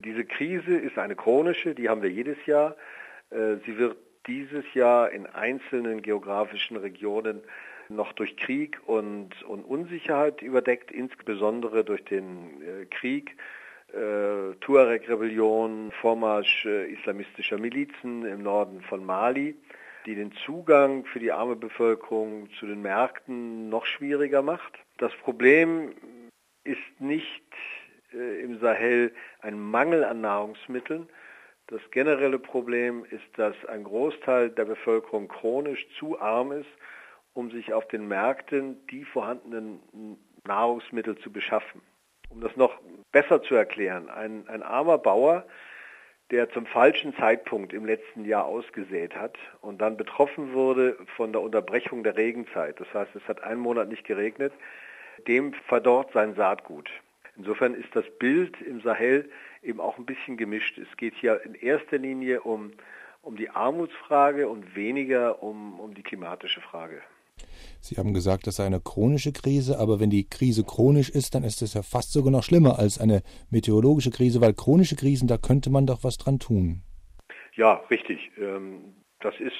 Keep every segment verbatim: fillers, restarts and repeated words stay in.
Diese Krise ist eine chronische, die haben wir jedes Jahr. Sie wird dieses Jahr in einzelnen geografischen Regionen noch durch Krieg und, und Unsicherheit überdeckt, insbesondere durch den äh, Krieg, äh, Tuareg-Rebellion, Vormarsch äh, islamistischer Milizen im Norden von Mali, die den Zugang für die arme Bevölkerung zu den Märkten noch schwieriger macht. Das Problem ist nicht äh, im Sahel ein Mangel an Nahrungsmitteln. Das generelle Problem ist, dass ein Großteil der Bevölkerung chronisch zu arm ist, um sich auf den Märkten die vorhandenen Nahrungsmittel zu beschaffen. Um das noch besser zu erklären, ein, ein armer Bauer, der zum falschen Zeitpunkt im letzten Jahr ausgesät hat und dann betroffen wurde von der Unterbrechung der Regenzeit, das heißt, es hat einen Monat nicht geregnet, dem verdorrt sein Saatgut. Insofern ist das Bild im Sahel eben auch ein bisschen gemischt. Es geht hier in erster Linie um, um die Armutsfrage und weniger um, um die klimatische Frage. Sie haben gesagt, das sei eine chronische Krise, aber wenn die Krise chronisch ist, dann ist es ja fast sogar noch schlimmer als eine meteorologische Krise, weil chronische Krisen, da könnte man doch was dran tun. Ja, richtig. Das ist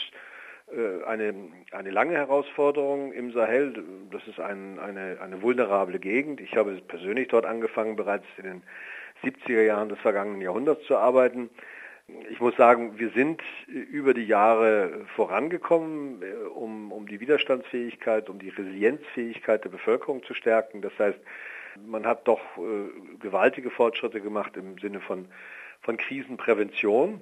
eine, eine lange Herausforderung im Sahel. Das ist ein, eine, eine vulnerable Gegend. Ich habe persönlich dort angefangen, bereits in den siebziger Jahren des vergangenen Jahrhunderts zu arbeiten. Ich muss sagen, wir sind über die Jahre vorangekommen, um, um die Widerstandsfähigkeit, um die Resilienzfähigkeit der Bevölkerung zu stärken. Das heißt, man hat doch äh, gewaltige Fortschritte gemacht im Sinne von, von Krisenprävention.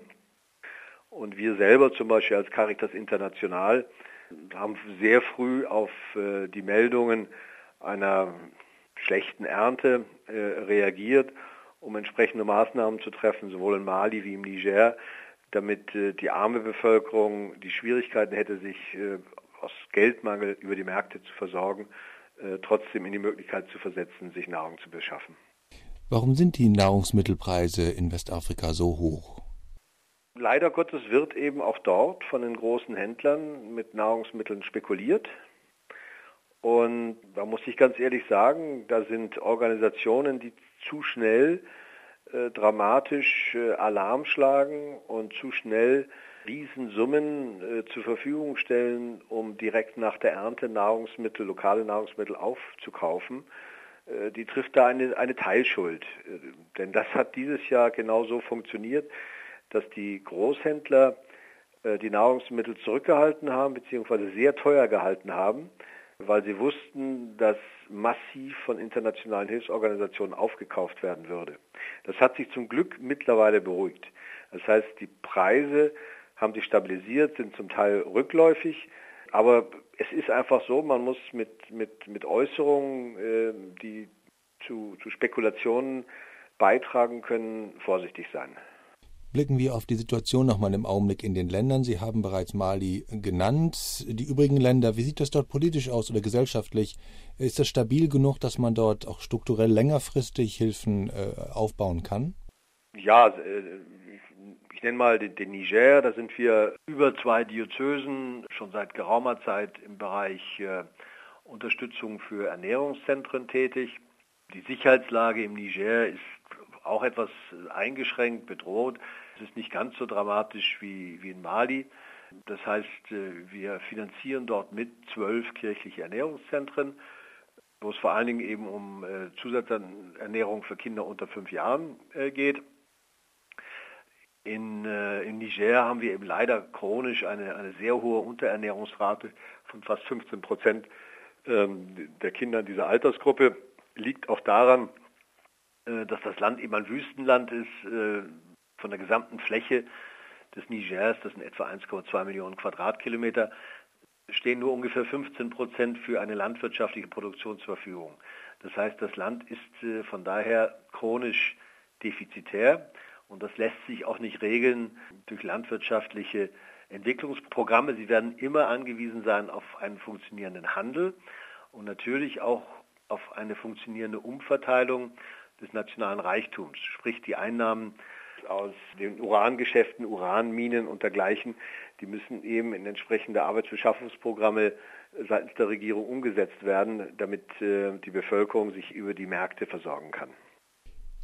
Und wir selber zum Beispiel als Caritas International haben sehr früh auf äh, die Meldungen einer schlechten Ernte äh, reagiert, um entsprechende Maßnahmen zu treffen, sowohl in Mali wie im Niger, damit äh, die arme Bevölkerung die Schwierigkeiten hätte, sich äh, aus Geldmangel über die Märkte zu versorgen, äh, trotzdem in die Möglichkeit zu versetzen, sich Nahrung zu beschaffen. Warum sind die Nahrungsmittelpreise in Westafrika so hoch? Leider Gottes wird eben auch dort von den großen Händlern mit Nahrungsmitteln spekuliert. Und da muss ich ganz ehrlich sagen, da sind Organisationen, die zu schnell äh, dramatisch äh, Alarm schlagen und zu schnell Riesensummen äh, zur Verfügung stellen, um direkt nach der Ernte Nahrungsmittel, lokale Nahrungsmittel aufzukaufen. Äh, die trifft da eine, eine Teilschuld. Äh, denn das hat dieses Jahr genauso funktioniert, dass die Großhändler äh, die Nahrungsmittel zurückgehalten haben, beziehungsweise sehr teuer gehalten haben, weil sie wussten, dass massiv von internationalen Hilfsorganisationen aufgekauft werden würde. Das hat sich zum Glück mittlerweile beruhigt. Das heißt, die Preise haben sich stabilisiert, sind zum Teil rückläufig, aber es ist einfach so, man muss mit, mit, mit Äußerungen, äh, die zu, zu Spekulationen beitragen können, vorsichtig sein. Blicken wir auf die Situation nochmal im Augenblick in den Ländern. Sie haben bereits Mali genannt. Die übrigen Länder, wie sieht das dort politisch aus oder gesellschaftlich? Ist das stabil genug, dass man dort auch strukturell längerfristig Hilfen äh, aufbauen kann? Ja, äh, ich, ich nenne mal den, den Niger. Da sind wir über zwei Diözesen schon seit geraumer Zeit im Bereich äh, Unterstützung für Ernährungszentren tätig. Die Sicherheitslage im Niger ist auch etwas eingeschränkt, bedroht. Es ist nicht ganz so dramatisch wie, wie in Mali. Das heißt, wir finanzieren dort mit zwölf kirchliche Ernährungszentren, wo es vor allen Dingen eben um Zusatzernährung für Kinder unter fünf Jahren geht. In, in Niger haben wir eben leider chronisch eine, eine sehr hohe Unterernährungsrate von fast fünfzehn Prozent der Kinder in dieser Altersgruppe. Liegt auch daran, dass das Land eben ein Wüstenland ist. Von der gesamten Fläche des Nigers, das sind etwa eins Komma zwei Millionen Quadratkilometer, stehen nur ungefähr fünfzehn Prozent für eine landwirtschaftliche Produktion zur Verfügung. Das heißt, das Land ist von daher chronisch defizitär und das lässt sich auch nicht regeln durch landwirtschaftliche Entwicklungsprogramme. Sie werden immer angewiesen sein auf einen funktionierenden Handel und natürlich auch auf eine funktionierende Umverteilung des nationalen Reichtums, sprich die Einnahmen aus den Urangeschäften, Uranminen und dergleichen, die müssen eben in entsprechende Arbeitsbeschaffungsprogramme seitens der Regierung umgesetzt werden, damit äh, die Bevölkerung sich über die Märkte versorgen kann.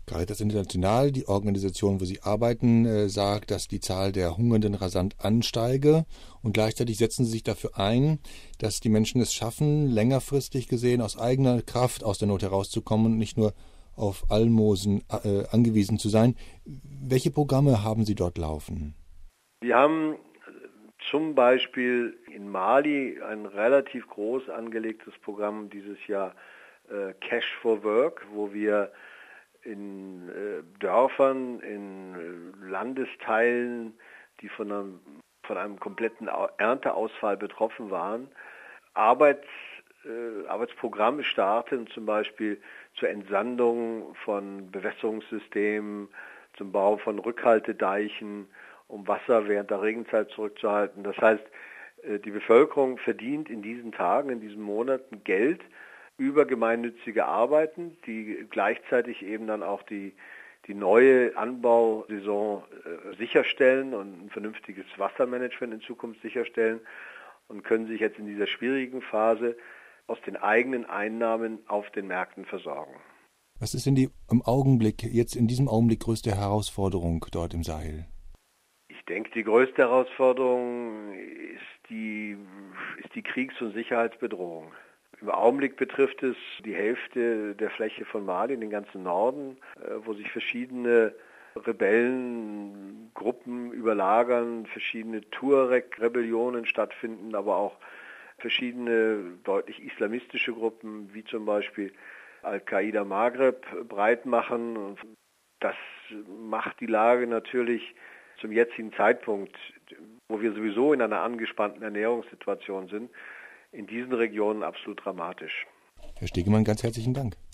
Caritas International, die Organisation, wo Sie arbeiten, äh, sagt, dass die Zahl der Hungernden rasant ansteige. Und gleichzeitig setzen Sie sich dafür ein, dass die Menschen es schaffen, längerfristig gesehen aus eigener Kraft aus der Not herauszukommen und nicht nur auf Almosen äh, angewiesen zu sein. Welche Programme haben Sie dort laufen? Wir haben zum Beispiel in Mali ein relativ groß angelegtes Programm dieses Jahr, äh, Cash for Work, wo wir in äh, Dörfern, in äh, Landesteilen, die von einem, von einem kompletten Ernteausfall betroffen waren, Arbeits, äh, Arbeitsprogramme starten, zum Beispiel zur Entsandung von Bewässerungssystemen, zum Bau von Rückhaltedeichen, um Wasser während der Regenzeit zurückzuhalten. Das heißt, äh, die Bevölkerung verdient in diesen Tagen, in diesen Monaten Geld über gemeinnützige Arbeiten, die gleichzeitig eben dann auch die, die neue Anbausaison äh, sicherstellen und ein vernünftiges Wassermanagement in Zukunft sicherstellen und können sich jetzt in dieser schwierigen Phase aus den eigenen Einnahmen auf den Märkten versorgen. Was ist denn die im Augenblick, jetzt in diesem Augenblick größte Herausforderung dort im Sahel? Ich denke, die größte Herausforderung ist die, ist die Kriegs- und Sicherheitsbedrohung. Im Augenblick betrifft es die Hälfte der Fläche von Mali, den ganzen Norden, wo sich verschiedene Rebellengruppen überlagern, verschiedene Tuareg-Rebellionen stattfinden, aber auch verschiedene deutlich islamistische Gruppen, wie zum Beispiel Al-Qaida Maghreb, breit machen. Das macht die Lage natürlich zum jetzigen Zeitpunkt, wo wir sowieso in einer angespannten Ernährungssituation sind, in diesen Regionen absolut dramatisch. Herr Stegemann, ganz herzlichen Dank.